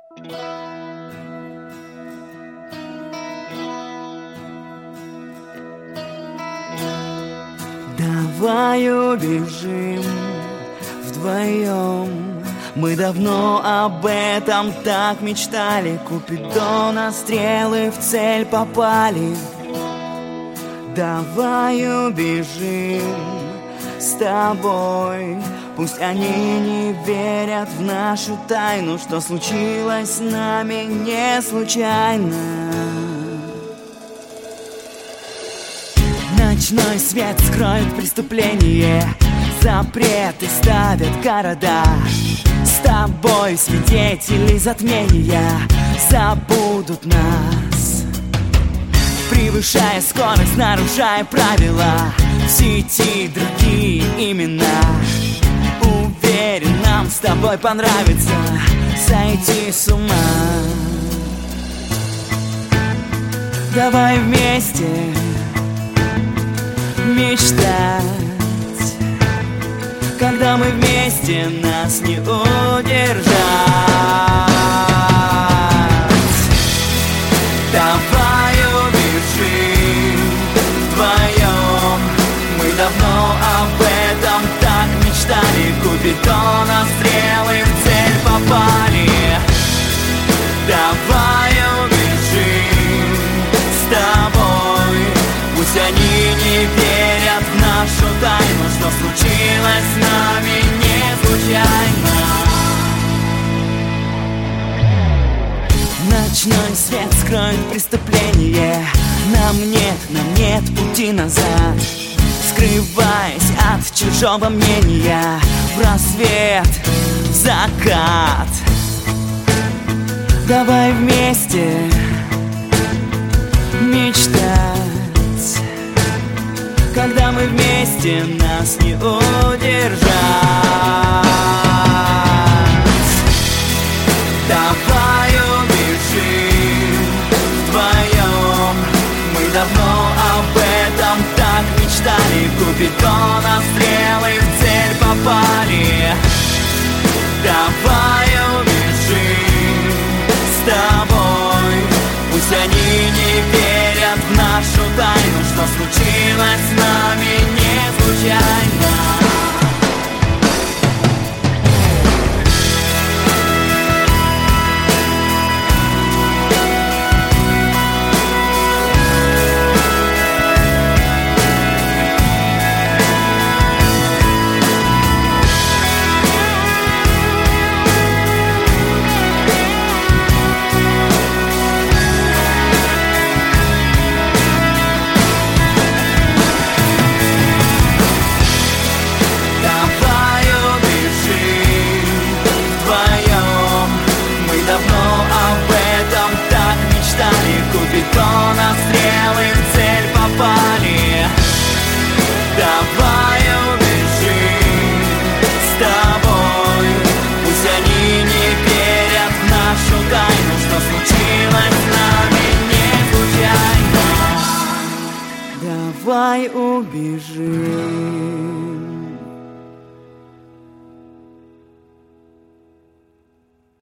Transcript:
Давай убежим вдвоем. Мы давно об этом так мечтали. Купидона стрелы в цель попали. Давай убежим с тобой. Пусть они не верят в нашу тайну, что случилось с нами не случайно. Ночной свет скроет преступление, запреты ставят города. С тобой свидетели затмения забудут нас, превышая скорость, нарушая правила. В сети другие имена. Уверен, нам с тобой понравится сойти с ума. Давай вместе мечтать. Когда мы вместе, нас не удержать. Давай убежим вдвоем. Мы давно об этом так мечтали. Купидона стрелы в цель попали. Давай убежим с тобой. Пусть они не верят в нашу тайну, что случилось с нами не случайно. Ночной свет скроет преступление. Нам нет пути назад. Скрываясь от чужого мнения, в рассвет, в закат. Давай вместе мечтать. Когда мы вместе, нас не удержать. Давай убежим вдвоем. Мы давно об этом так мечтали. Купидона стрелы в цель попали. Давай убежим с тобой. Пусть они не верят в нашу тайну, что случилось с нами не случайно. Купидона стрелы в цель попали. Давай убежим с тобой. Пусть они не верят в нашу тайну, что случилось с нами не случайно. Давай убежим.